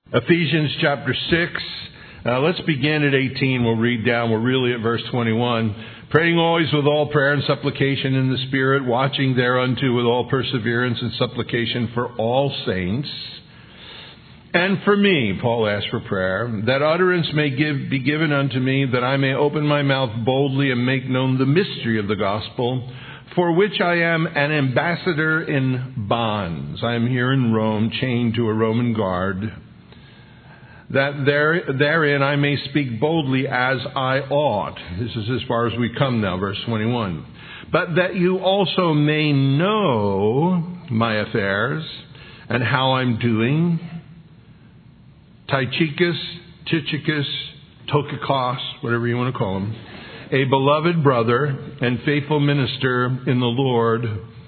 Ephesians chapter 6. Let's begin at 18. We'll read down. We're really at verse 21. Praying always with all prayer and supplication in the Spirit, watching thereunto with all perseverance and supplication for all saints. And for me, Paul asks for prayer, that utterance may be given unto me, that I may open my mouth boldly and make known the mystery of the gospel, for which I am an ambassador in bonds. I am here in Rome, chained to a Roman guard, that therein I may speak boldly as I ought. This is as far as we come now, verse 21. But that you also may know my affairs and how I'm doing. Tychicus, Tokikos, whatever you want to call him, a beloved brother and faithful minister in the Lord,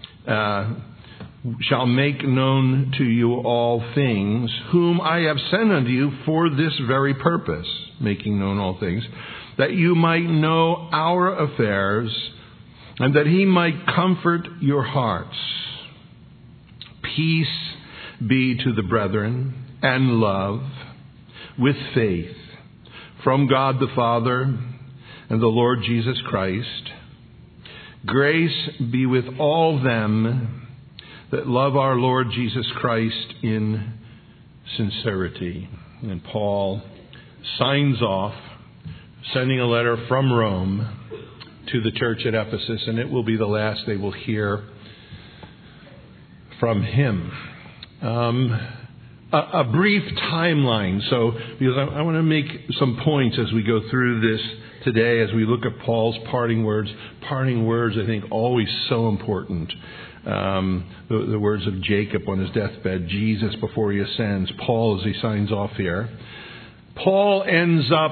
shall make known to you all things, whom I have sent unto you for this very purpose, making known all things, that you might know our affairs, and that he might comfort your hearts. Peace be to the brethren, and love, with faith, from God the Father and the Lord Jesus Christ. Grace be with all them that love our Lord Jesus Christ in sincerity. And Paul signs off, sending a letter from Rome to the church at Ephesus, and it will be the last they will hear from him. A brief timeline, because I want to make some points as we go through this today, as we look at Paul's parting words. Parting words, I think, always so important. The words of Jacob on his deathbed, Jesus before he ascends, Paul as he signs off here. Paul ends up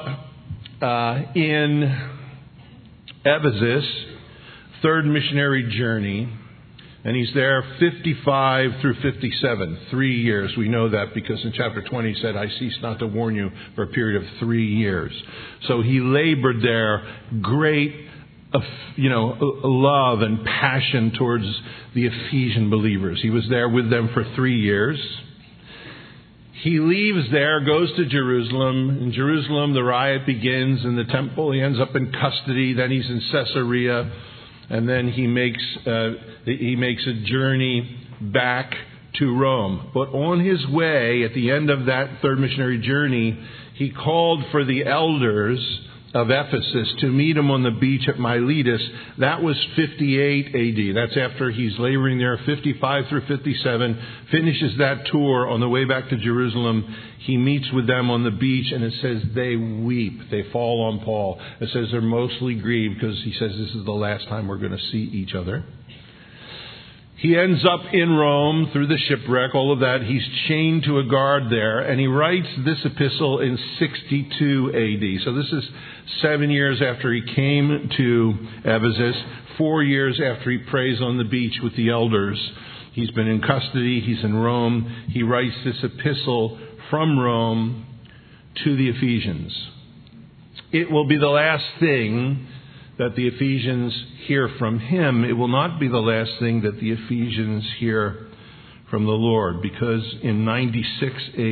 in Ephesus, third missionary journey, and he's there 55 through 57, 3 years. We know that because in chapter 20 he said, I cease not to warn you, for a period of 3 years. So he labored there, great love and passion towards the Ephesian believers. He was there with them for 3 years. He leaves there, goes to Jerusalem. In Jerusalem, the riot begins in the temple. He ends up in custody. Then he's in Caesarea. And then he makes a journey back to Rome. But on his way, at the end of that third missionary journey, he called for the elders of Ephesus to meet him on the beach at Miletus. That was 58 AD. That's after he's laboring there, 55 through 57, finishes that tour. On the way back to Jerusalem, he meets with them on the beach, and it says they weep. They fall on Paul. It says they're mostly grieved because he says this is the last time we're going to see each other. He ends up in Rome through the shipwreck, all of that. He's chained to a guard there, and he writes this epistle in 62 AD. So this is 7 years after he came to Ephesus, 4 years after he prays on the beach with the elders. He's been in custody. He's in Rome. He writes this epistle from Rome to the Ephesians. It will be the last thing that the Ephesians hear from him. It will not be the last thing that the Ephesians hear from the Lord, because in 96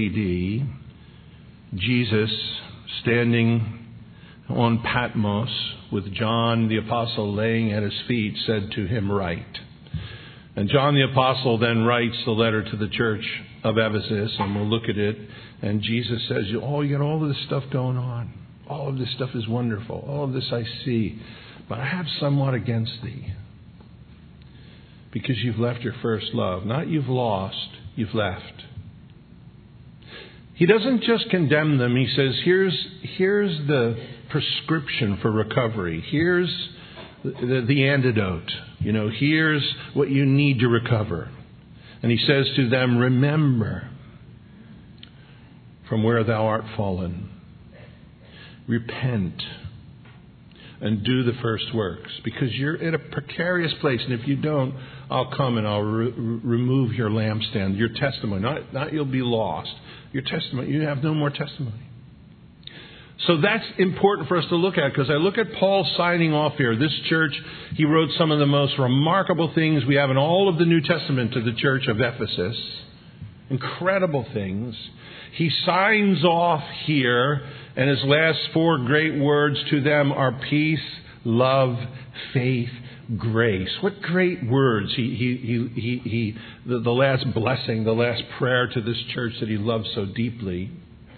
AD, Jesus, standing on Patmos with John the Apostle laying at his feet, said to him, write. And John the Apostle then writes the letter to the church of Ephesus, and we'll look at it. And Jesus says, you got all of this stuff going on. All of this stuff is wonderful. All of this I see. But I have somewhat against thee. Because you've left your first love. Not you've lost, you've left. He doesn't just condemn them. He says, here's the prescription for recovery. Here's the antidote. Here's what you need to recover. And he says to them, remember from where thou art fallen. Repent and do the first works, because you're in a precarious place. And if you don't, I'll come and I'll remove your lampstand, your testimony. Not you'll be lost. Your testimony, you have no more testimony. So that's important for us to look at, because I look at Paul signing off here. This church, he wrote some of the most remarkable things we have in all of the New Testament to the church of Ephesus. Incredible things. He signs off here, and his last 4 great words to them are peace, love, faith, grace. What great words. The last blessing, the last prayer to this church that he loves so deeply.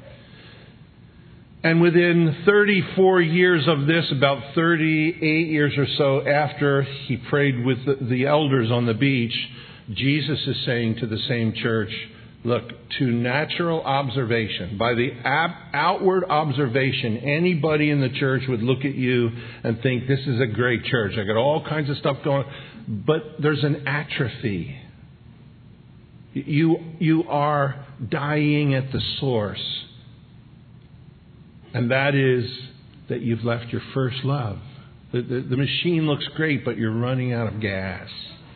And within 34 years of this, about 38 years or so after he prayed with the elders on the beach, Jesus is saying to the same church, look, to natural observation, by the outward observation, anybody in the church would look at you and think this is a great church. I got all kinds of stuff going on. But there's an atrophy. You are dying at the source. And that is that you've left your first love. The machine looks great, but you're running out of gas.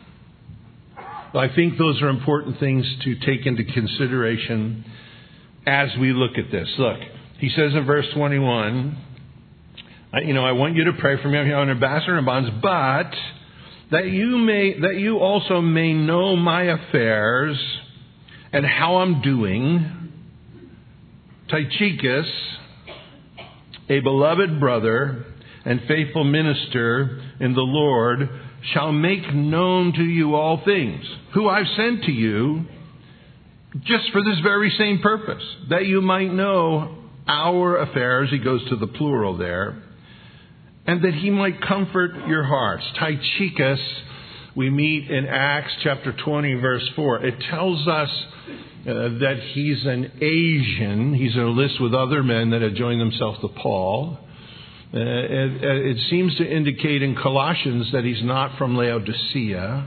I think those are important things to take into consideration as we look at this. Look, he says in verse 21, I want you to pray for me. I'm an ambassador in bonds, but that you also may know my affairs and how I'm doing. Tychicus, a beloved brother and faithful minister in the Lord, shall make known to you all things, who I've sent to you just for this very same purpose, that you might know our affairs, he goes to the plural there, and that he might comfort your hearts. Tychicus, we meet in Acts chapter 20, verse 4. It tells us that he's an Asian. He's in a list with other men that had joined themselves to Paul. It seems to indicate in Colossians that he's not from Laodicea.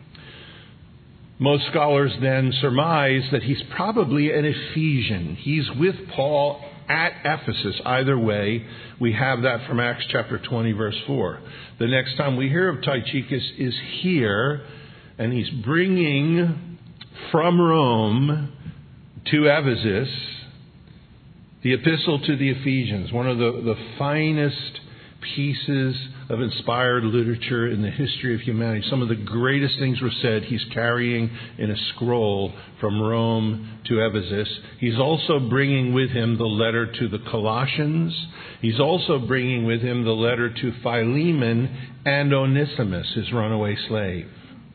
Most scholars then surmise that he's probably an Ephesian. He's with Paul at Ephesus. Either way, we have that from Acts chapter 20, verse 4. The next time we hear of Tychicus is here, and he's bringing from Rome to Ephesus the epistle to the Ephesians, one of the finest pieces of inspired literature in the history of humanity. Some of the greatest things were said. He's carrying in a scroll from Rome to Ephesus. He's also bringing with him the letter to the Colossians. He's also bringing with him the letter to Philemon and Onesimus, his runaway slave.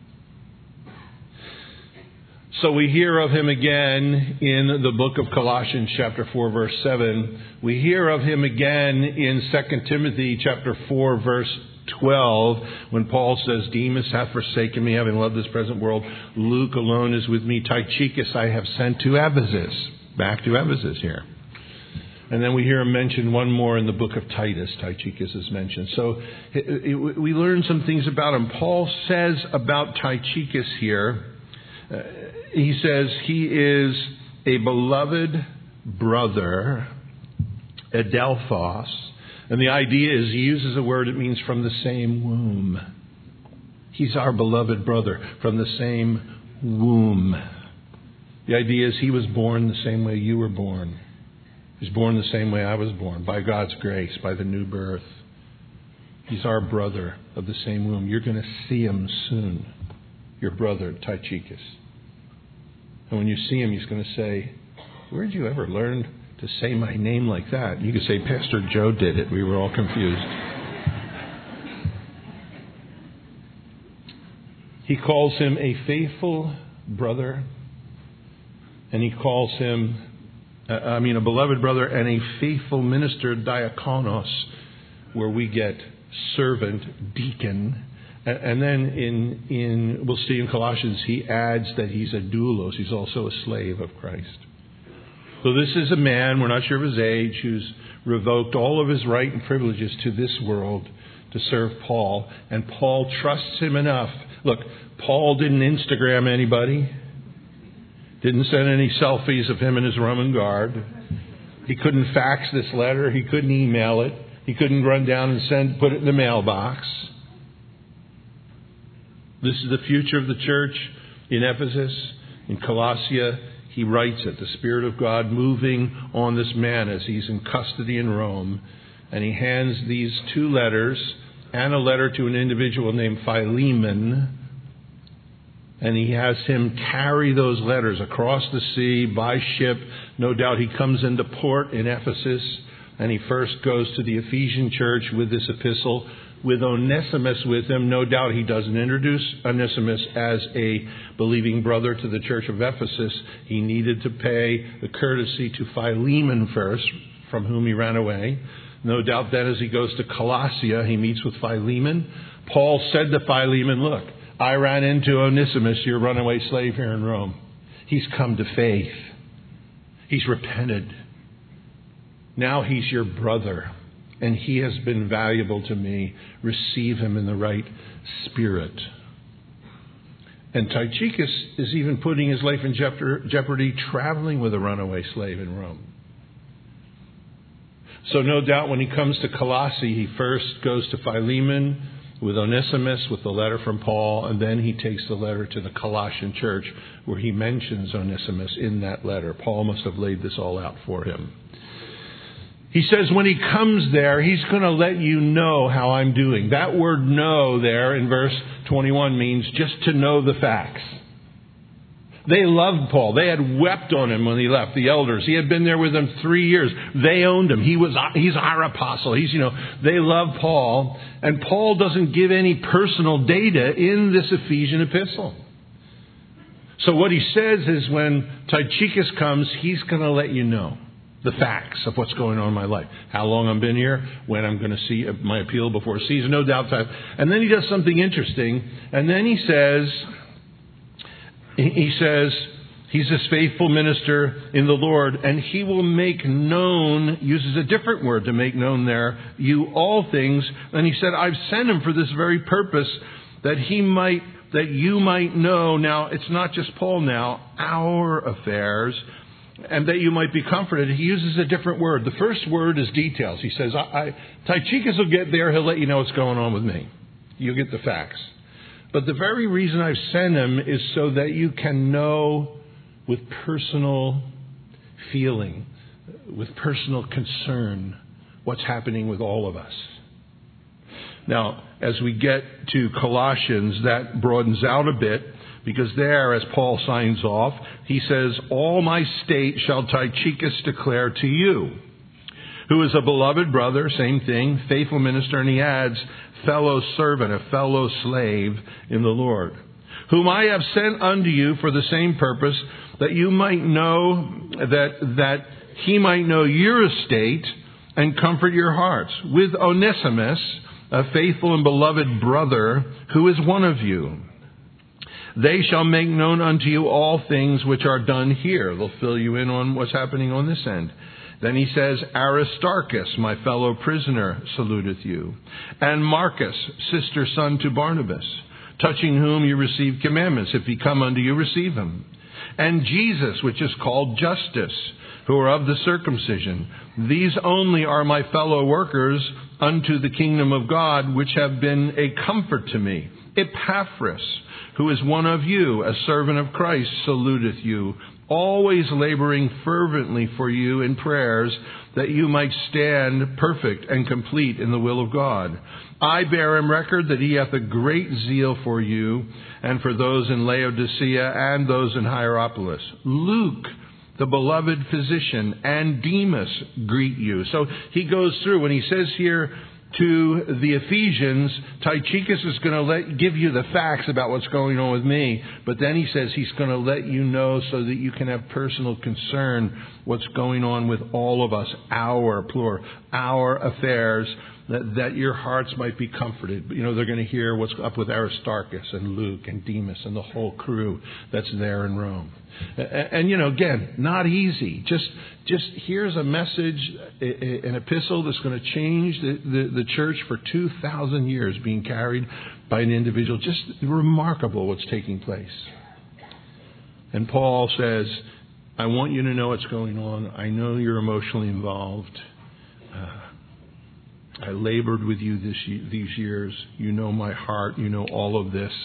So we hear of him again in the book of Colossians chapter 4 verse 7. We hear of him again in 2 Timothy chapter 4 verse 12 when Paul says, Demas hath forsaken me, having loved this present world. Luke alone is with me. Tychicus I have sent to Ephesus. Back to Ephesus here. And then we hear him mention one more in the book of Titus. Tychicus is mentioned. So we learn some things about him. Paul says about Tychicus here, he says he is a beloved brother, adelphos. And the idea is he uses a word that means from the same womb. He's our beloved brother from the same womb. The idea is he was born the same way you were born. He was born the same way I was born, by God's grace, by the new birth. He's our brother of the same womb. You're going to see him soon, your brother Tychicus. And when you see him, he's going to say, where did you ever learn to say my name like that? You could say, Pastor Joe did it. We were all confused. He calls him a faithful brother. And he calls him, a beloved brother and a faithful minister, diakonos, where we get servant, deacon. And then we'll see in Colossians, he adds that he's a doulos. He's also a slave of Christ. So this is a man, we're not sure of his age, who's revoked all of his right and privileges to this world to serve Paul. And Paul trusts him enough. Look, Paul didn't Instagram anybody. Didn't send any selfies of him and his Roman guard. He couldn't fax this letter. He couldn't email it. He couldn't run down and put it in the mailbox. This is the future of the church in Ephesus, in Colossia. He writes it, the Spirit of God moving on this man as he's in custody in Rome. And he hands these 2 letters and a letter to an individual named Philemon. and he has him carry those letters across the sea by ship. No doubt he comes into port in Ephesus, and he first goes to the Ephesian church with this epistle, with Onesimus with him. No doubt he doesn't introduce Onesimus as a believing brother to the church of Ephesus. He needed to pay the courtesy to Philemon first, from whom he ran away. No doubt then as he goes to Colossia, he meets with Philemon. Paul said to Philemon, look, I ran into Onesimus, your runaway slave here in Rome. He's come to faith. He's repented. Now he's your brother, and he has been valuable to me. Receive him in the right spirit. And Tychicus is even putting his life in jeopardy traveling with a runaway slave in Rome. So no doubt when he comes to Colossae, he first goes to Philemon with Onesimus, with the letter from Paul, and then he takes the letter to the Colossian church where he mentions Onesimus in that letter. Paul must have laid this all out for him. He says when he comes there, he's going to let you know how I'm doing. That word know there in verse 21 means just to know the facts. They loved Paul. They had wept on him when he left, the elders. He had been there with them 3 years. They owned him. He's our apostle. They love Paul. And Paul doesn't give any personal data in this Ephesian epistle. So what he says is when Tychicus comes, he's going to let you know the facts of what's going on in my life. How long I've been here, when I'm going to see my appeal before Caesar, no doubt. And then he does something interesting. And then he says he's this faithful minister in the Lord, and he will make known, uses a different word to make known there, you all things. And he said, I've sent him for this very purpose, that you might know. Now, it's not just Paul now, our affairs, and that you might be comforted. He uses a different word. The first word is details. He says, Tychicus will get there. He'll let you know what's going on with me. You'll get the facts. But the very reason I've sent him is so that you can know with personal feeling, with personal concern, what's happening with all of us. Now, as we get to Colossians, that broadens out a bit, because there, as Paul signs off, he says, all my state shall Tychicus declare to you, who is a beloved brother, same thing, faithful minister, and he adds, fellow servant, a fellow slave in the Lord, whom I have sent unto you for the same purpose, that you might know, that he might know your estate and comfort your hearts, with Onesimus, a faithful and beloved brother, who is one of you. They shall make known unto you all things which are done here. They'll fill you in on what's happening on this end. Then he says, Aristarchus, my fellow prisoner, saluteth you. And Marcus, sister son to Barnabas, touching whom you receive commandments. If he come unto you, receive him. And Jesus, which is called Justus, who are of the circumcision. These only are my fellow workers unto the kingdom of God, which have been a comfort to me. Epaphras, who is one of you, a servant of Christ, saluteth you, always laboring fervently for you in prayers, that you might stand perfect and complete in the will of God. I bear him record that he hath a great zeal for you, and for those in Laodicea and those in Hierapolis. Luke, the beloved physician, and Demas greet you. So he goes through, when he says here to the Ephesians, Tychicus is going to give you the facts about what's going on with me. But then he says he's going to let you know so that you can have personal concern what's going on with all of us, our affairs, that your hearts might be comforted. They're going to hear what's up with Aristarchus and Luke and Demas and the whole crew that's there in Rome. And again, not easy. Just here's a message, an epistle that's going to change the church for 2,000 years, being carried by an individual. Just remarkable what's taking place. And Paul says, I want you to know what's going on. I know you're emotionally involved. I labored with you these years. You know my heart. You know all of this.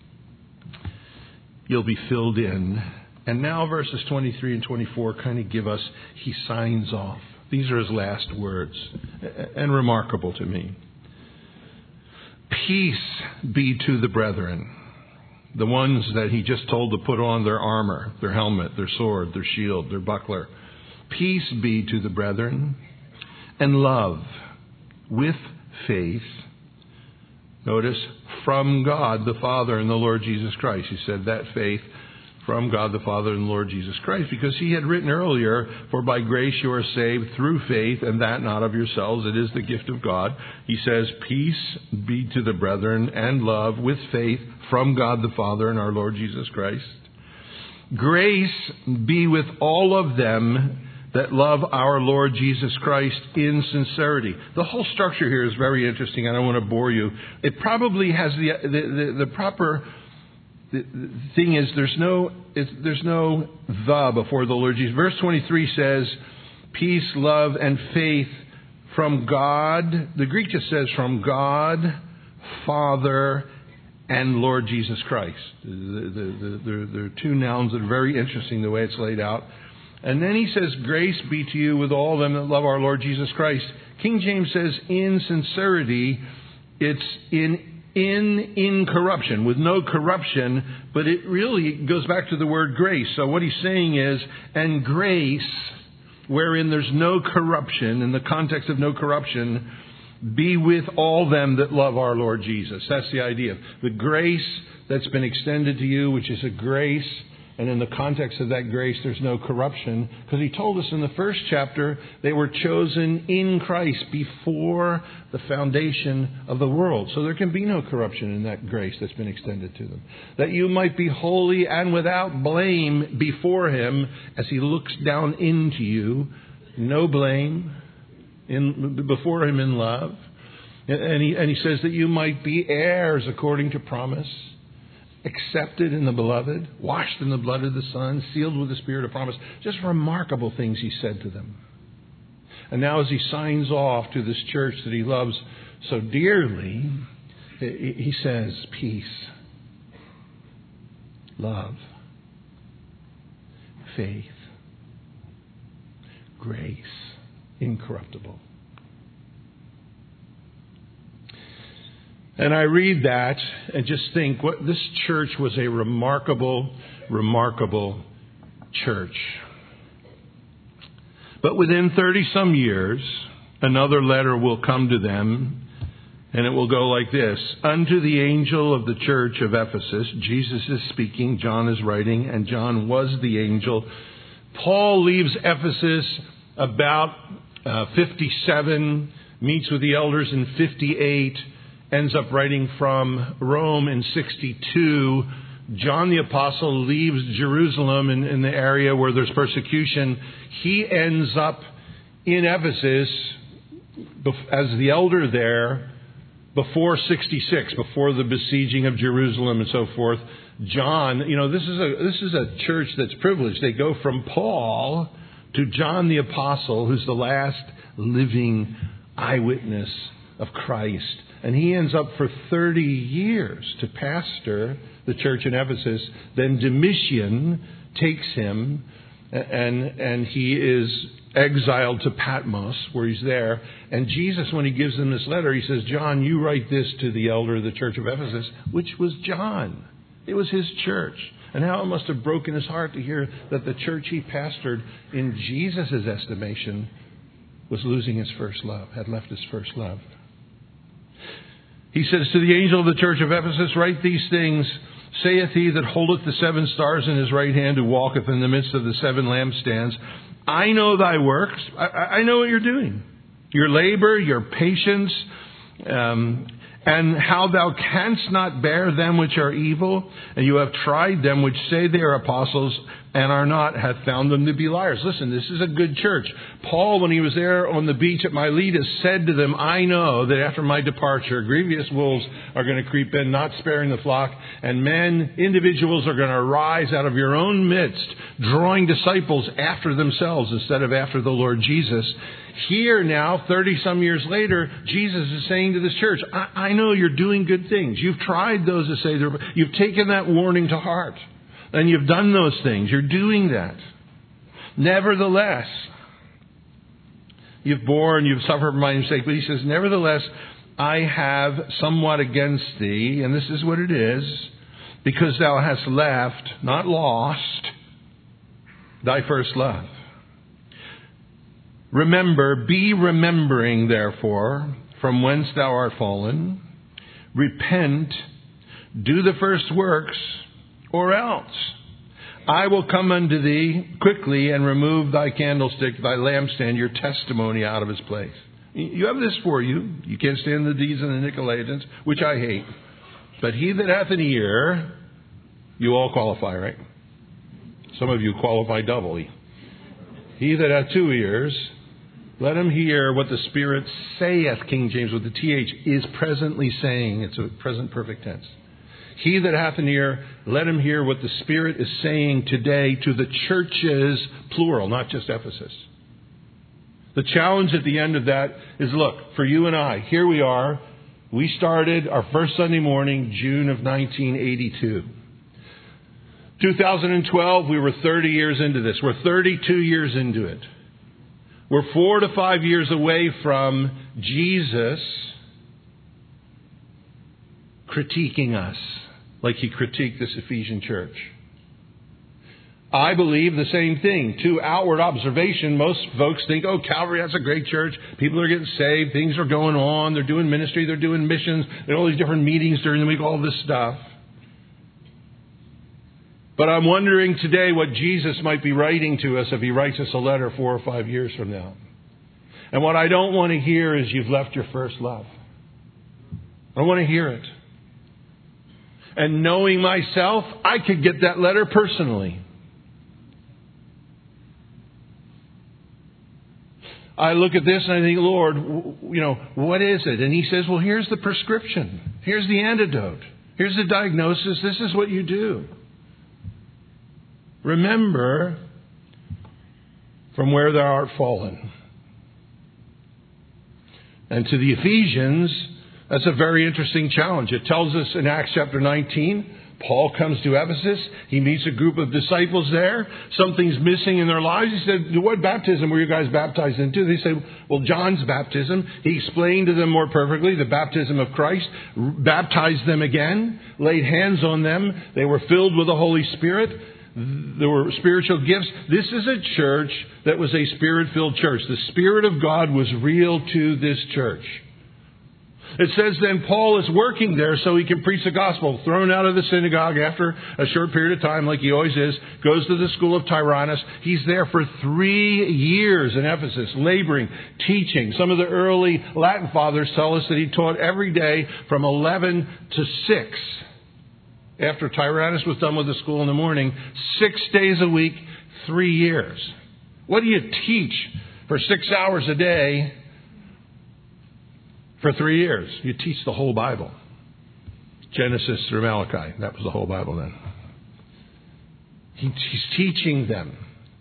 You'll be filled in. And now verses 23 and 24 kind of give us, he signs off. These are his last words, and remarkable to me. Peace be to the brethren. the ones that he just told to put on their armor, their helmet, their sword, their shield, their buckler. Peace be to the brethren, and love with faith. Notice, from God the Father and the Lord Jesus Christ. He said that faith from God the Father and the Lord Jesus Christ, because he had written earlier, for by grace you are saved through faith, and that not of yourselves, it is the gift of God. He says, peace be to the brethren, and love with faith from God the Father and our Lord Jesus Christ. Grace be with all of them that love our Lord Jesus Christ in sincerity. The whole structure here is very interesting. I don't want to bore you. It probably has the proper... The thing is, there's no the before the Lord Jesus. Verse 23 says, peace, love, and faith from God. The Greek just says from God, Father, and Lord Jesus Christ. There are two nouns that are very interesting the way it's laid out. And then he says, grace be to you with all them that love our Lord Jesus Christ. King James says, in sincerity. It's in incorruption, with no corruption, but it really goes back to the word grace. So what he's saying is, and grace, wherein there's no corruption, in the context of no corruption, be with all them that love our Lord Jesus. That's the idea. The grace that's been extended to you, which is a grace, and in the context of that grace, there's no corruption. Because he told us in the first chapter, they were chosen in Christ before the foundation of the world. So there can be no corruption in that grace that's been extended to them. That you might be holy and without blame before him as he looks down into you. No blame before him in love. And he says that you might be heirs according to promise. Accepted in the beloved, washed in the blood of the Son, sealed with the Spirit of promise. Just remarkable things he said to them. And now as he signs off to this church that he loves so dearly, he says, peace, love, faith, grace, incorruptible. And I read that and just think, what this church was a remarkable, remarkable church. But within 30-some years, another letter will come to them, and it will go like this. Unto the angel of the church of Ephesus, Jesus is speaking, John is writing, and John was the angel. Paul leaves Ephesus about 57, meets with the elders in 58, ends up writing from Rome in 62. John the Apostle leaves Jerusalem in the area where there's persecution. He ends up in Ephesus as the elder there before 66, before the besieging of Jerusalem and so forth. John, this is a church that's privileged. They go from Paul to John the Apostle, who's the last living eyewitness of Christ. And he ends up for 30 years to pastor the church in Ephesus. Then Domitian takes him, and he is exiled to Patmos, where he's there. And Jesus, when he gives them this letter, he says, John, you write this to the elder of the church of Ephesus, which was John. It was his church. And how it must have broken his heart to hear that the church he pastored, in Jesus' estimation, was losing his first love, had left his first love. He says, to the angel of the church of Ephesus, write these things. Saith he that holdeth the 7 stars in his right hand, who walketh in the midst of the 7 lampstands. I know thy works. I know what you're doing. Your labor, your patience, and how thou canst not bear them which are evil. And you have tried them which say they are apostles and are not, hath found them to be liars. Listen, this is a good church. Paul, when he was there on the beach at Miletus, said to them, I know that after my departure, grievous wolves are going to creep in, not sparing the flock, and individuals are going to arise out of your own midst, drawing disciples after themselves instead of after the Lord Jesus. Here now, 30-some years later, Jesus is saying to this church, I know you're doing good things. You've tried those that say you've taken that warning to heart. And you've done those things. You're doing that. Nevertheless, you've suffered for my name's sake. But he says, nevertheless, I have somewhat against thee, and this is what it is, because thou hast left, not lost, thy first love. Remember, be remembering, therefore, from whence thou art fallen. Repent, do the first works, or else I will come unto thee quickly and remove thy candlestick, thy lampstand, your testimony out of its place. You have this for you. You can't stand the deeds of the Nicolaitans, which I hate. But he that hath an ear, you all qualify, right? Some of you qualify doubly. He that hath 2 ears, let him hear what the Spirit saith, King James with the TH, is presently saying. It's a present perfect tense. He that hath an ear, let him hear what the Spirit is saying today to the churches, plural, not just Ephesus. The challenge at the end of that is, look, for you and I, here we are. We started our first Sunday morning, June of 1982. 2012, we were 30 years into this. We're 32 years into it. We're 4 to 5 years away from Jesus critiquing us like he critiqued this Ephesian church. I believe the same thing. To outward observation, most folks think, oh, Calvary, that's a great church. People are getting saved. Things are going on. They're doing ministry. They're doing missions. There are all these different meetings during the week, all this stuff. But I'm wondering today what Jesus might be writing to us if he writes us a letter 4 or 5 years from now. And what I don't want to hear is you've left your first love. I don't want to hear it. And knowing myself, I could get that letter personally. I look at this and I think, Lord, what is it? And he says, well, here's the prescription. Here's the antidote. Here's the diagnosis. This is what you do. Remember from where thou art fallen. And to the Ephesians, that's a very interesting challenge. It tells us in Acts chapter 19, Paul comes to Ephesus. He meets a group of disciples there. Something's missing in their lives. He said, what baptism were you guys baptized into? They said, well, John's baptism. He explained to them more perfectly the baptism of Christ, baptized them again, laid hands on them. They were filled with the Holy Spirit. There were spiritual gifts. This is a church that was a Spirit-filled church. The Spirit of God was real to this church. It says then Paul is working there so he can preach the gospel. Thrown out of the synagogue after a short period of time, like he always is. Goes to the school of Tyrannus. He's there for 3 years in Ephesus, laboring, teaching. Some of the early Latin fathers tell us that he taught every day from 11 to 6. After Tyrannus was done with the school in the morning, 6 days a week, 3 years. What do you teach for 6 hours a day for 3 years? You teach the whole Bible. Genesis through Malachi. That was the whole Bible then. He's teaching them.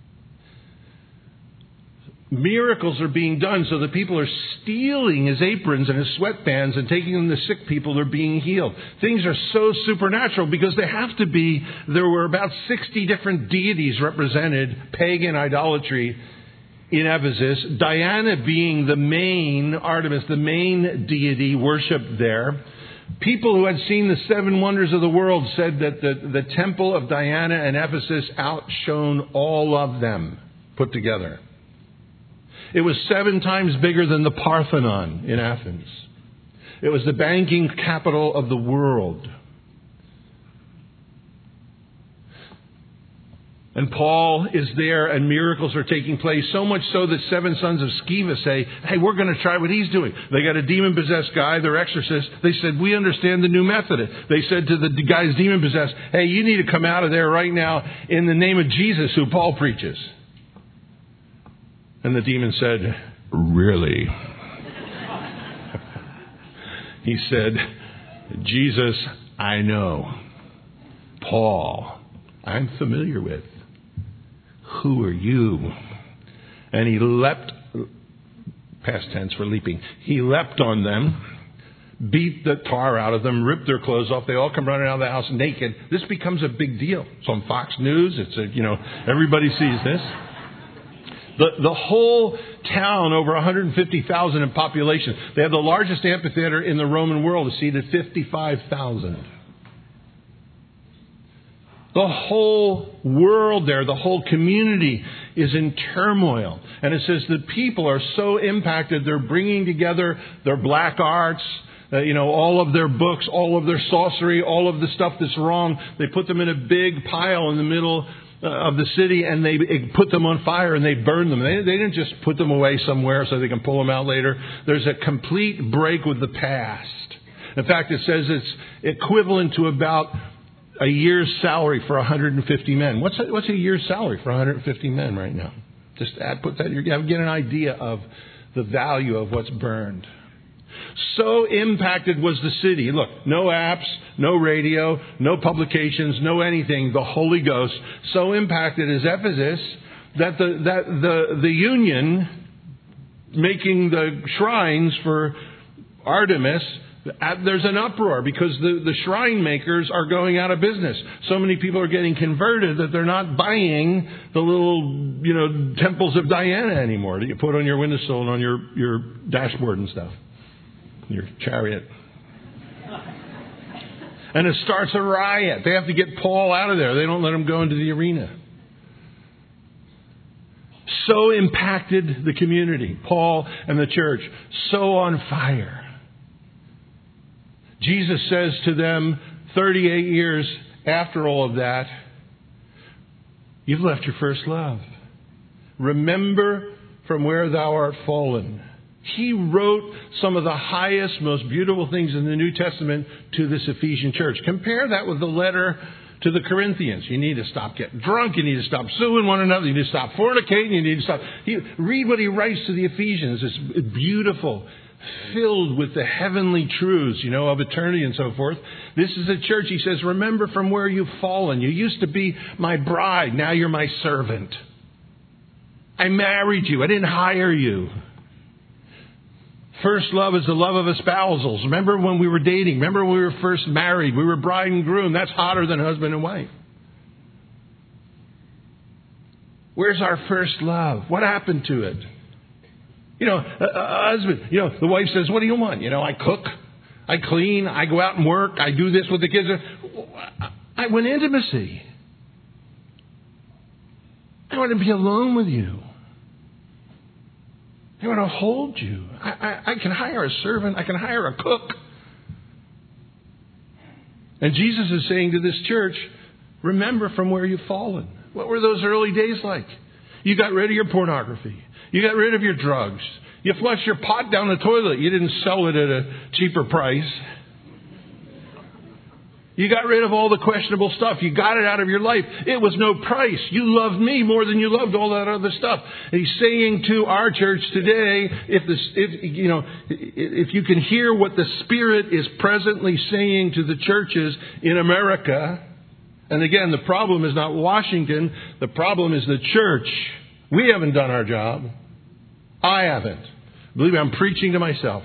Miracles are being done so that people are stealing his aprons and his sweatbands and taking them to sick people. They're being healed. Things are so supernatural because they have to be. There were about 60 different deities represented, pagan idolatry in Ephesus. Diana being the main, Artemis, the main deity worshipped there. People who had seen the 7 wonders of the world said that the temple of Diana in Ephesus outshone all of them put together. It was 7 times bigger than the Parthenon in Athens. It was the banking capital of the world. And Paul is there and miracles are taking place, so much so that 7 sons of Sceva say, hey, we're going to try what he's doing. They got a demon-possessed guy, they're exorcists. They said, we understand the new method. They said to the guys demon-possessed, hey, you need to come out of there right now in the name of Jesus who Paul preaches. And the demon said, really? He said, Jesus, I know. Paul, I'm familiar with. Who are you? And he leapt, past tense for leaping, he leapt on them, beat the tar out of them, ripped their clothes off. They all come running out of the house naked. This becomes a big deal. It's on Fox News. Everybody sees this. The whole town, over 150,000 in population. They have the largest amphitheater in the Roman world. It seated 55,000. The whole world there, the whole community is in turmoil. And it says the people are so impacted, they're bringing together their black arts, all of their books, all of their sorcery, all of the stuff that's wrong. They put them in a big pile in the middle of the city, and they put them on fire and they burn them. They didn't just put them away somewhere so they can pull them out later. There's a complete break with the past. In fact, it says it's equivalent to about a year's salary for 150 men. What's a year's salary for 150 men right now? Just put that. You get an idea of the value of what's burned. So impacted was the city. Look, no apps, no radio, no publications, no anything. The Holy Ghost. So impacted is Ephesus that the union making the shrines for Artemis, there's an uproar because the shrine makers are going out of business. So many people are getting converted that they're not buying the little, temples of Diana anymore that you put on your windowsill and on your dashboard and stuff. Your chariot. And it starts a riot. They have to get Paul out of there. They don't let him go into the arena. So impacted the community, Paul and the church, so on fire. Jesus says to them 38 years after all of that, you've left your first love. Remember from where thou art fallen. He wrote some of the highest, most beautiful things in the New Testament to this Ephesian church. Compare that with the letter to the Corinthians. You need to stop getting drunk. You need to stop suing one another. You need to stop fornicating. You need to stop. Read what he writes to the Ephesians. It's beautiful, filled with the heavenly truths, of eternity and so forth. This is a church, he says, remember from where you've fallen. You used to be my bride. Now you're my servant. I married you. I didn't hire you. First love is the love of espousals. Remember when we were dating? Remember when we were first married? We were bride and groom. That's hotter than husband and wife. Where's our first love? What happened to it? A husband, the wife says, what do you want? I cook, I clean, I go out and work, I do this with the kids. I want intimacy. I want to be alone with you. I want to hold you. I can hire a servant. I can hire a cook. And Jesus is saying to this church, remember from where you've fallen. What were those early days like? You got rid of your pornography. You got rid of your drugs. You flushed your pot down the toilet. You didn't sell it at a cheaper price. You got rid of all the questionable stuff. You got it out of your life. It was no price. You loved me more than you loved all that other stuff. And he's saying to our church today, if you can hear what the Spirit is presently saying to the churches in America, and again, the problem is not Washington. The problem is the church. We haven't done our job. I haven't. Believe me, I'm preaching to myself.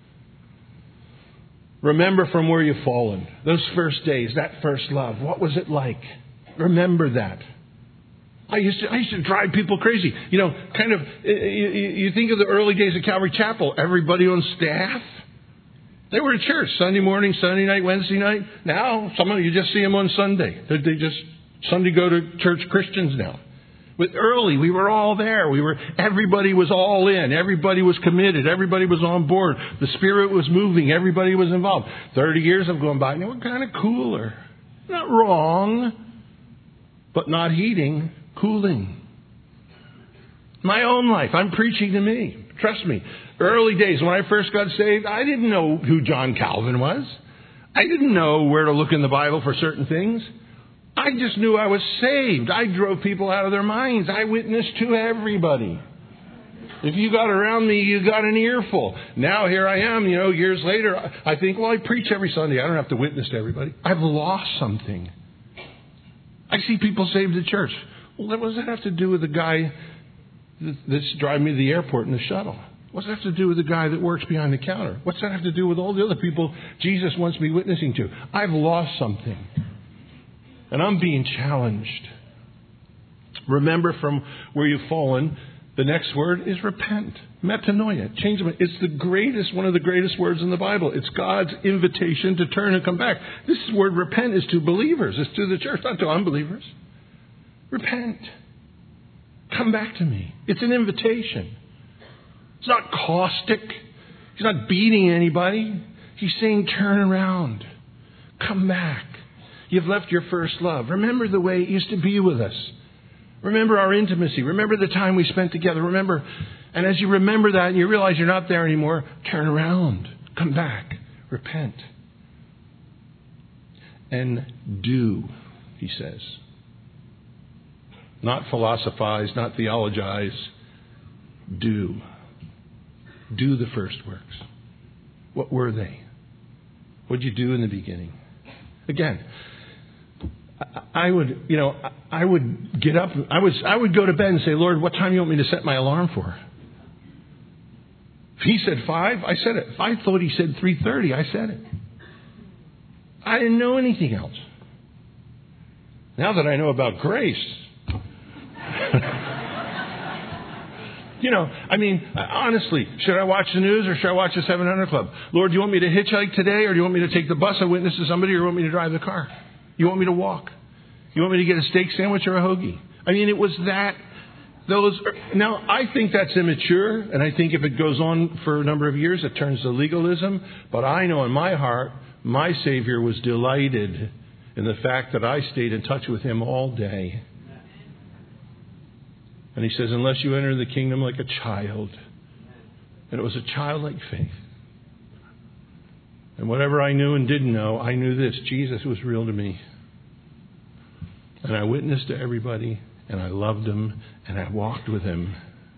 Remember from where you've fallen. Those first days, that first love. What was it like? Remember that. I used to drive people crazy. You think of the early days of Calvary Chapel. Everybody on staff, they were at church Sunday morning, Sunday night, Wednesday night. Now, some of you just see them on Sunday. They just Sunday go to church Christians now. But early, we were all there. Everybody was all in. Everybody was committed. Everybody was on board. The Spirit was moving. Everybody was involved. 30 years have gone by. Now we're kind of cooler. Not wrong, but not heating, cooling. My own life. I'm preaching to me. Trust me. Early days, when I first got saved, I didn't know who John Calvin was. I didn't know where to look in the Bible for certain things. I just knew I was saved. I drove people out of their minds. I witnessed to everybody. If you got around me, you got an earful. Now here I am, years later. I think, I preach every Sunday. I don't have to witness to everybody. I've lost something. I see people saved at church. Well, what does that have to do with the guy that's driving me to the airport in the shuttle? What's that have to do with the guy that works behind the counter? What's that have to do with all the other people Jesus wants me witnessing to? I've lost something. And I'm being challenged. Remember from where you've fallen The next word is repent. Metanoia. Change of mind. It's one of the greatest words in the Bible. It's God's invitation to turn and come back. This word repent is to believers. It's to the church, not to unbelievers. Repent. Come back to me. It's an invitation. It's not caustic. He's not beating anybody. He's saying turn around. Come back. You've left your first love. Remember the way it used to be with us. Remember our intimacy. Remember the time we spent together. Remember, and as you remember that and you realize you're not there anymore, turn around. Come back. Repent. And do, he says. Not philosophize, not theologize. Do. Do the first works. What were they? What did you do in the beginning? Again, I would get up. I would go to bed and say, Lord, what time do you want me to set my alarm for? If he said 5, I said it. If I thought he said 3:30, I said it. I didn't know anything else. Now that I know about grace, honestly, should I watch the news or should I watch the 700 Club? Lord, do you want me to hitchhike today, or do you want me to take the bus and witness to somebody, or do you want me to drive the car? You want me to walk? You want me to get a steak sandwich or a hoagie? It was that. Now, I think that's immature, and I think if it goes on for a number of years, it turns to legalism. But I know in my heart, my Savior was delighted in the fact that I stayed in touch with Him all day. And He says, unless you enter the kingdom like a child. And it was a childlike faith. And whatever I knew and didn't know, I knew this. Jesus was real to me. And I witnessed to everybody, and I loved Him, and I walked with Him.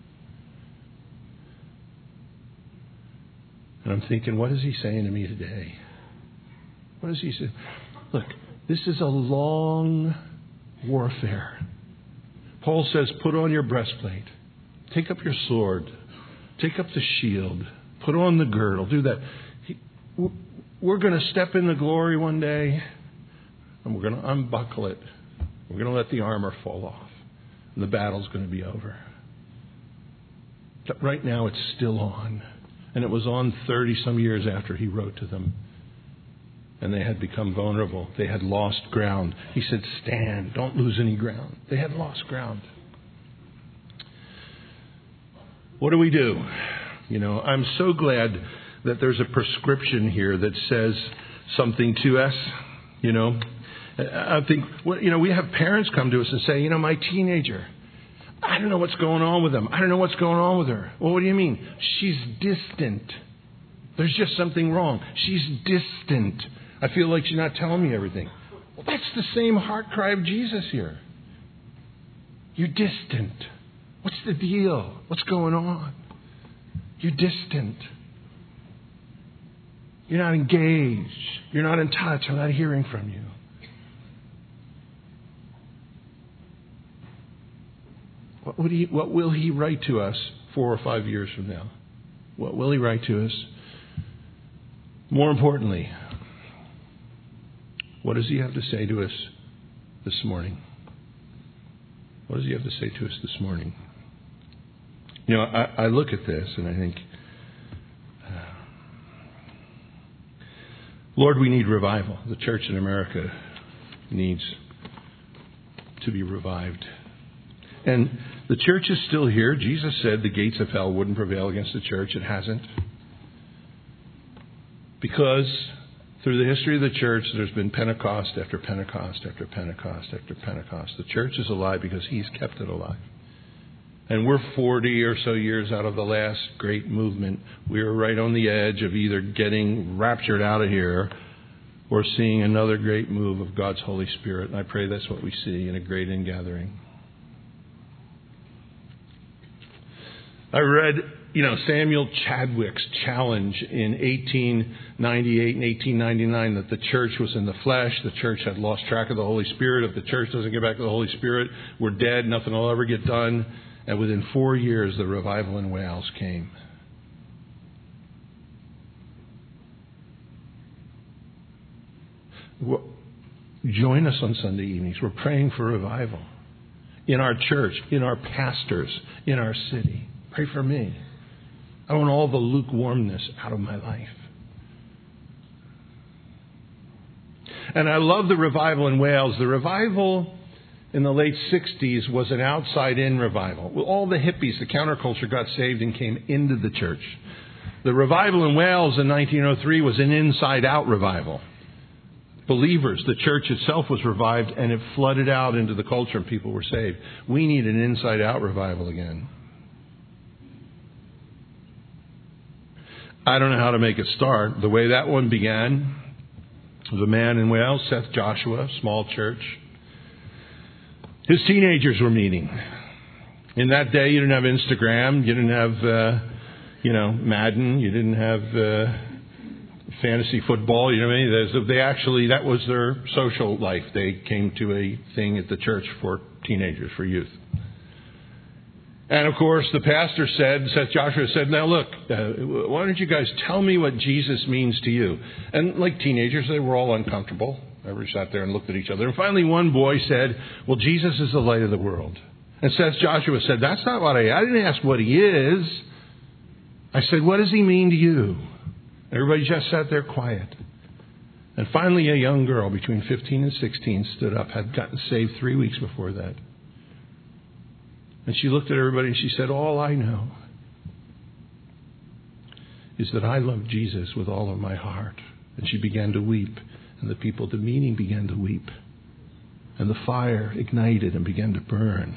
And I'm thinking, what is He saying to me today? What does He say? Look, this is a long warfare. Paul says, put on your breastplate. Take up your sword. Take up the shield. Put on the girdle. Do that. We're going to step in the glory one day, and we're going to unbuckle it. We're going to let the armor fall off, and the battle's going to be over. But right now, it's still on. And it was on 30-some years after he wrote to them. And they had become vulnerable. They had lost ground. He said, stand. Don't lose any ground. They had lost ground. What do we do? I'm so glad that there's a prescription here that says something to us. I think, we have parents come to us and say, my teenager, I don't know what's going on with him. I don't know what's going on with her. Well, what do you mean? She's distant. There's just something wrong. She's distant. I feel like she's not telling me everything. Well, that's the same heart cry of Jesus here. You're distant. What's the deal? What's going on? You're distant. You're not engaged. You're not in touch. I'm not hearing from you. What will He write to us 4 or 5 years from now? What will He write to us? More importantly, what does He have to say to us this morning? What does He have to say to us this morning? I look at this and I think, Lord, we need revival. The church in America needs to be revived. And the church is still here. Jesus said the gates of hell wouldn't prevail against the church. It hasn't. Because through the history of the church, there's been Pentecost after Pentecost after Pentecost after Pentecost. The church is alive because He's kept it alive. And we're 40 or so years out of the last great movement. We are right on the edge of either getting raptured out of here or seeing another great move of God's Holy Spirit. And I pray that's what we see in a great ingathering. I read, Samuel Chadwick's challenge in 1898 and 1899 that the church was in the flesh. The church had lost track of the Holy Spirit. If the church doesn't get back to the Holy Spirit, we're dead. Nothing will ever get done. And within 4 years, the revival in Wales came. Join us on Sunday evenings. We're praying for revival. in our church, in our pastors, in our city. Pray for me. I want all the lukewarmness out of my life. And I love the revival in Wales. The revival in the late 60s was an outside-in revival. Well, all the hippies, the counterculture, got saved and came into the church. The revival in Wales in 1903 was an inside-out revival. Believers, the church itself was revived, and it flooded out into the culture and people were saved. We need an inside-out revival again. I don't know how to make it start. The way that one began was a man in Wales, Seth Joshua, small church. His teenagers were meeting. In that day, you didn't have Instagram. You didn't have, Madden. You didn't have fantasy football. You know what I mean? They actually, that was their social life. They came to a thing at the church for teenagers, for youth. And of course, the pastor said, Seth Joshua said, now look, why don't you guys tell me what Jesus means to you? And like teenagers, they were all uncomfortable. Everybody sat there and looked at each other. And finally, one boy said, well, Jesus is the light of the world. And Seth Joshua said, that's not what I didn't ask what he is. I said, what does he mean to you? Everybody just sat there quiet. And finally, a young girl between 15 and 16 stood up, had gotten saved 3 weeks before that. And she looked at everybody and she said, all I know is that I love Jesus with all of my heart. And she began to weep. And the people at the meeting began to weep. And the fire ignited and began to burn.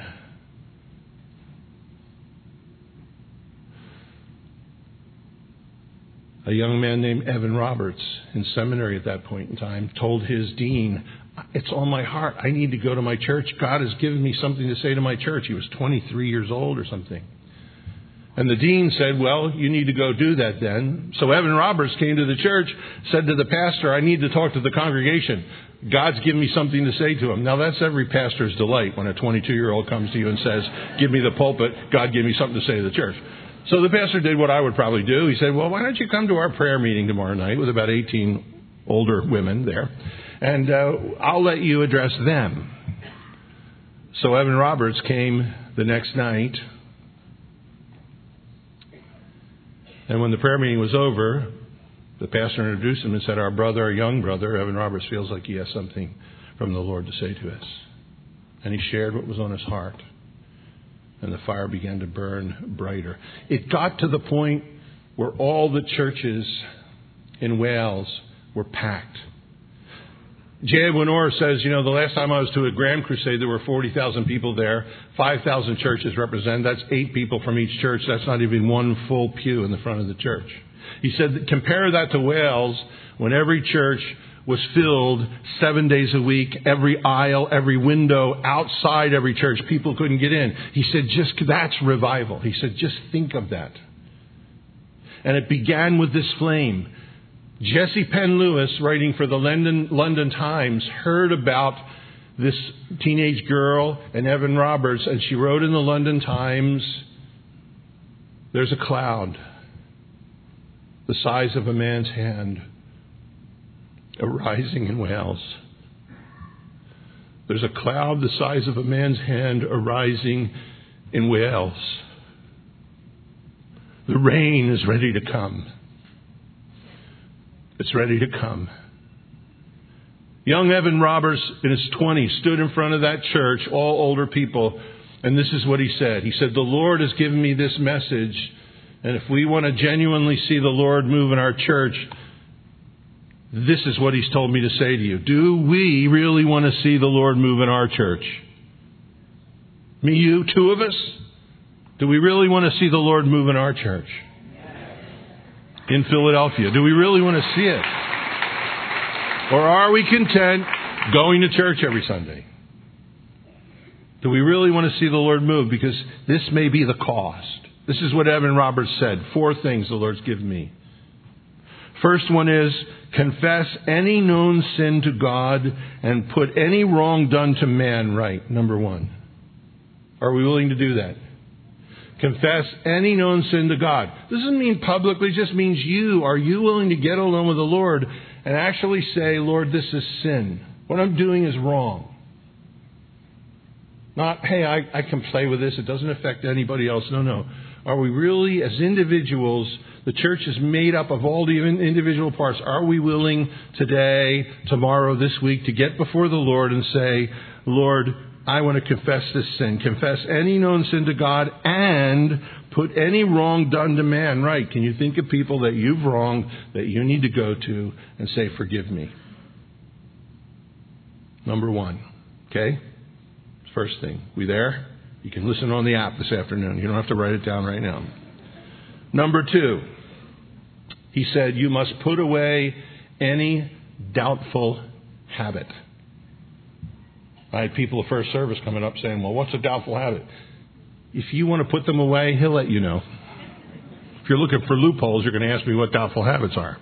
A young man named Evan Roberts, in seminary at that point in time, told his dean, it's on my heart. I need to go to my church. God has given me something to say to my church. He was 23 years old or something. And the dean said, well, you need to go do that then. So Evan Roberts came to the church, said to the pastor, I need to talk to the congregation. God's given me something to say to him. Now, that's every pastor's delight when a 22-year-old comes to you and says, give me the pulpit. God gave me something to say to the church. So the pastor did what I would probably do. He said, well, why don't you come to our prayer meeting tomorrow night with about 18 older women there, and I'll let you address them. So Evan Roberts came the next night, and when the prayer meeting was over, the pastor introduced him and said, our young brother, Evan Roberts, feels like he has something from the Lord to say to us. And he shared what was on his heart. And the fire began to burn brighter. It got to the point where all the churches in Wales were packed. J.A. Winor says, the last time I was to a Grand Crusade, there were 40,000 people there. 5,000 churches represented. That's 8 people from each church. That's not even one full pew in the front of the church. He said, compare that to Wales, when every church was filled 7 days a week, every aisle, every window, outside every church. People couldn't get in. He said, that's revival. He said, just think of that. And it began with this flame. Jesse Penn Lewis, writing for the London Times, heard about this teenage girl and Evan Roberts, and she wrote in the London Times, there's a cloud the size of a man's hand arising in Wales. There's a cloud the size of a man's hand arising in Wales. The rain is ready to come. It's ready to come. Young Evan Roberts, in his 20s, stood in front of that church, all older people, and this is what he said. He said, the Lord has given me this message, and if we want to genuinely see the Lord move in our church, this is what He's told me to say to you. Do we really want to see the Lord move in our church? Me, you, 2 of us? Do we really want to see the Lord move in our church? In Philadelphia. Do we really want to see it? Or are we content going to church every Sunday? Do we really want to see the Lord move? Because this may be the cost. This is what Evan Roberts said. 4 things the Lord's given me. First one is, confess any known sin to God and put any wrong done to man right. Number 1. Are we willing to do that? Confess any known sin to God. This doesn't mean publicly, it just means you. Are you willing to get alone with the Lord and actually say, Lord, this is sin. What I'm doing is wrong. Not, hey, I can play with this. It doesn't affect anybody else. No. Are we really, as individuals, the church is made up of all the individual parts. Are we willing today, tomorrow, this week to get before the Lord and say, Lord, I want to confess this sin. Confess any known sin to God and put any wrong done to man right. Can you think of people that you've wronged that you need to go to and say, forgive me? Number one. Okay? First thing. We there? You can listen on the app this afternoon. You don't have to write it down right now. Number two. He said, you must put away any doubtful habit. I had people at first service coming up saying, well, what's a doubtful habit? If you want to put them away, he'll let you know. If you're looking for loopholes, you're going to ask me what doubtful habits are.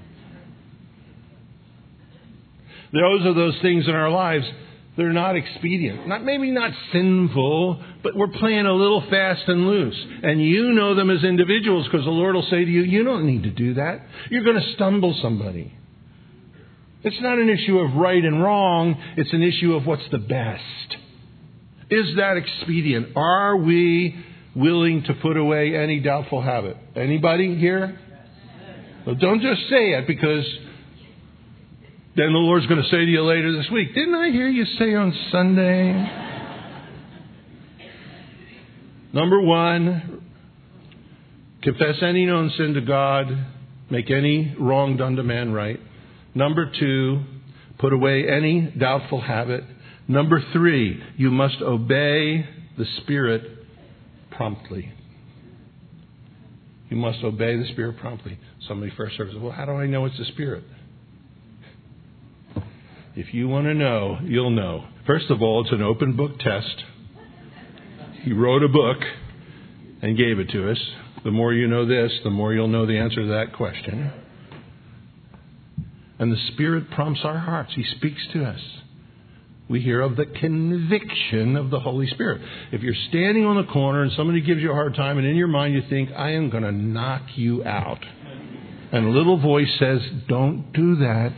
Those are those things in our lives. They're not expedient. Maybe not sinful, but we're playing a little fast and loose. And you know them as individuals because the Lord will say to you, you don't need to do that. You're going to stumble somebody. It's not an issue of right and wrong. It's an issue of what's the best. Is that expedient? Are we willing to put away any doubtful habit? Anybody here? Well, don't just say it because then the Lord's going to say to you later this week, didn't I hear you say on Sunday? Number one, confess any known sin to God. Make any wrong done to man right. Number two, put away any doubtful habit. Number three, you must obey the Spirit promptly. You must obey the Spirit promptly. Somebody first says, well, how do I know it's the Spirit? If you want to know, you'll know. First of all, it's an open book test. He wrote a book and gave it to us. The more you know this, the more you'll know the answer to that question. And the Spirit prompts our hearts. He speaks to us. We hear of the conviction of the Holy Spirit. If you're standing on the corner and somebody gives you a hard time and in your mind you think, I am going to knock you out. And a little voice says, don't do that.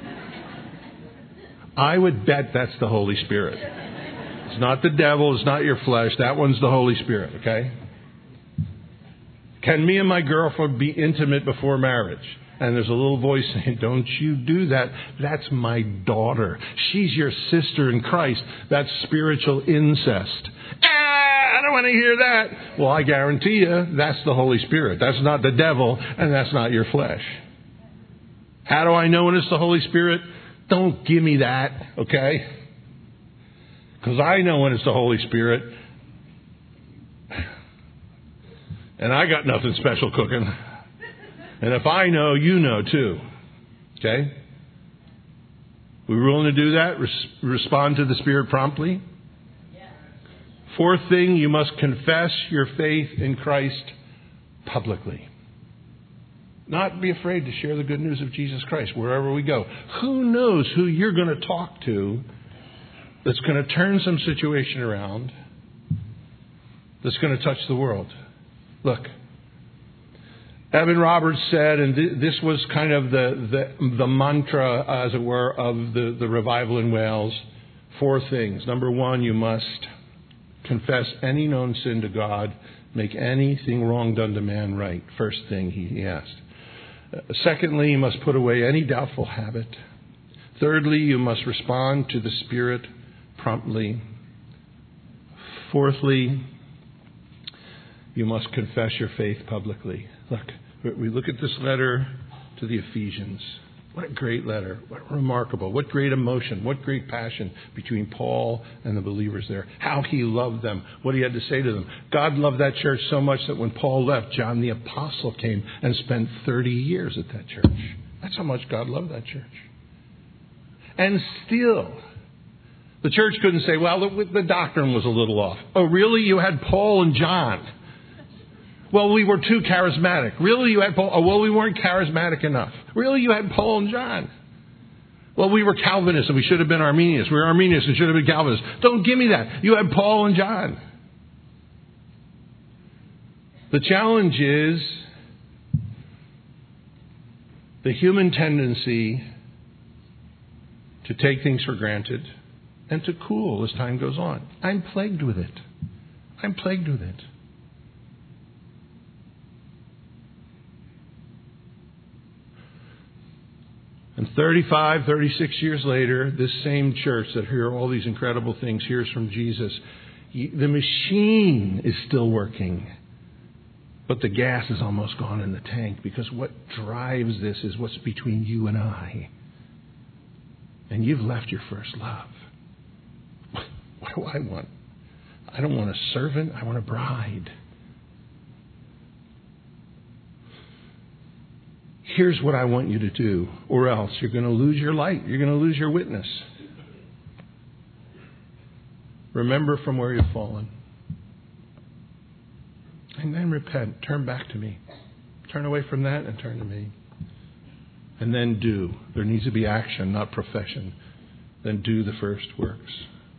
I would bet that's the Holy Spirit. It's not the devil. It's not your flesh. That one's the Holy Spirit, okay? Can me and my girlfriend be intimate before marriage? And there's a little voice saying, don't you do that. That's my daughter. She's your sister in Christ. That's spiritual incest. I don't want to hear that. Well, I guarantee you, that's the Holy Spirit. That's not the devil, and that's not your flesh. How do I know when it's the Holy Spirit? Don't give me that, okay? Because I know when it's the Holy Spirit. And I got nothing special cooking. And if I know, you know too. Okay? We willing to do that? Respond to the Spirit promptly? Yes. Fourth thing, you must confess your faith in Christ publicly. Not be afraid to share the good news of Jesus Christ wherever we go. Who knows who you're going to talk to that's going to turn some situation around, that's going to touch the world. Look, Evan Roberts said, and this was kind of the mantra, as it were, of the revival in Wales, 4 things. Number 1, you must confess any known sin to God, make anything wrong done to man right. First thing he asked. Secondly, you must put away any doubtful habit. Thirdly, you must respond to the Spirit promptly. Fourthly, you must confess your faith publicly. Look, we look at this letter to the Ephesians. What a great letter. What remarkable. What great emotion. What great passion between Paul and the believers there. How he loved them. What he had to say to them. God loved that church so much that when Paul left, John the Apostle came and spent 30 years at that church. That's how much God loved that church. And still, the church couldn't say, well, the doctrine was a little off. Oh, really? You had Paul and John. Well, we were too charismatic. Really, you had Paul? Oh, well, we weren't charismatic enough. Really, you had Paul and John. Well, we were Calvinists and we should have been Arminians. We were Arminians and should have been Calvinists. Don't give me that. You had Paul and John. The challenge is the human tendency to take things for granted and to cool as time goes on. I'm plagued with it. I'm plagued with it. And 35, 36 years later, this same church that hear all these incredible things hears from Jesus. The machine is still working, but the gas is almost gone in the tank, because what drives this is what's between you and I. And you've left your first love. What do I want? I don't want a servant. I want a bride. Here's what I want you to do, or else you're going to lose your light. You're going to lose your witness. Remember from where you've fallen. And then repent. Turn back to me. Turn away from that and turn to me. And then do. There needs to be action, not profession. Then do the first works.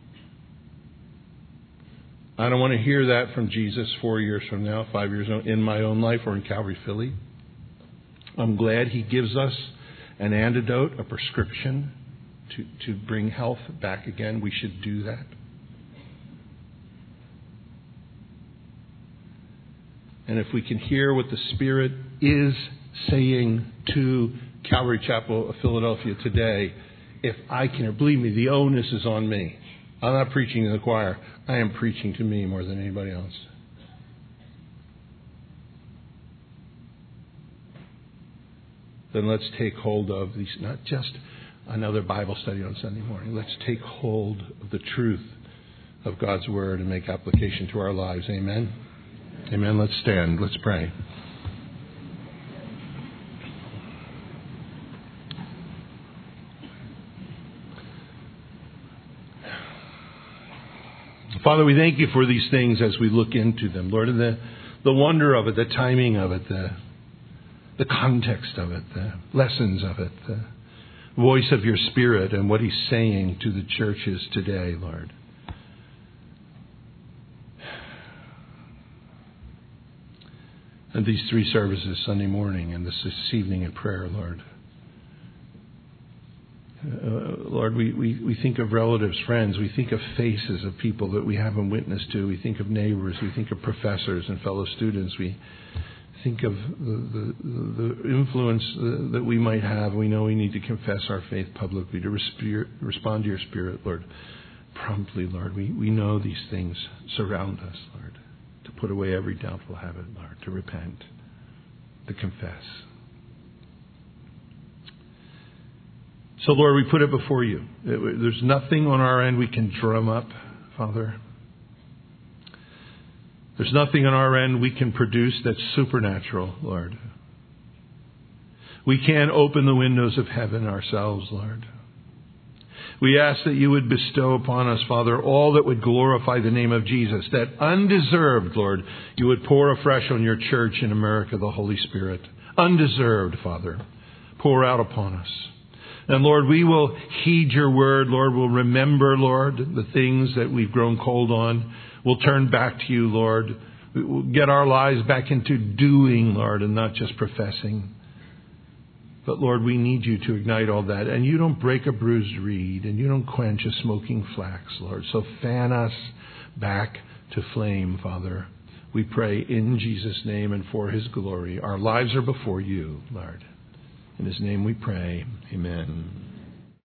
I don't want to hear that from Jesus 4 years from now, 5 years in my own life or in Calvary, Philly. I'm glad He gives us an antidote, a prescription to bring health back again. We should do that. And if we can hear what the Spirit is saying to Calvary Chapel of Philadelphia today, if I can, believe me, the onus is on me. I'm not preaching to the choir. I am preaching to me more than anybody else. Then let's take hold of these, not just another Bible study on Sunday morning. Let's take hold of the truth of God's Word and make application to our lives. Amen? Amen. Let's stand. Let's pray. Father, we thank You for these things as we look into them. Lord, and the wonder of it, the timing of it, the context of it, the lessons of it, the voice of Your Spirit and what He's saying to the churches today, Lord. And these 3 services, Sunday morning and this evening in prayer, Lord. Lord, we think of relatives, friends. We think of faces of people that we haven't witnessed to. We think of neighbors. We think of professors and fellow students. We think of the influence that we might have. We know we need to confess our faith publicly, to respond to Your Spirit, Lord, promptly, Lord. We know these things surround us, Lord, to put away every doubtful habit, Lord, to repent, to confess. So, Lord, we put it before You. There's nothing on our end we can drum up, Father. There's nothing on our end we can produce that's supernatural, Lord. We can't open the windows of heaven ourselves, Lord. We ask that You would bestow upon us, Father, all that would glorify the name of Jesus, that undeserved, Lord, You would pour afresh on Your church in America, the Holy Spirit. Undeserved, Father, pour out upon us. And Lord, we will heed Your word. Lord, we'll remember, Lord, the things that we've grown cold on. We'll turn back to You, Lord. We'll get our lives back into doing, Lord, and not just professing. But Lord, we need You to ignite all that. And You don't break a bruised reed, and You don't quench a smoking flax, Lord. So fan us back to flame, Father. We pray in Jesus' name and for His glory. Our lives are before You, Lord. In His name we pray. Amen.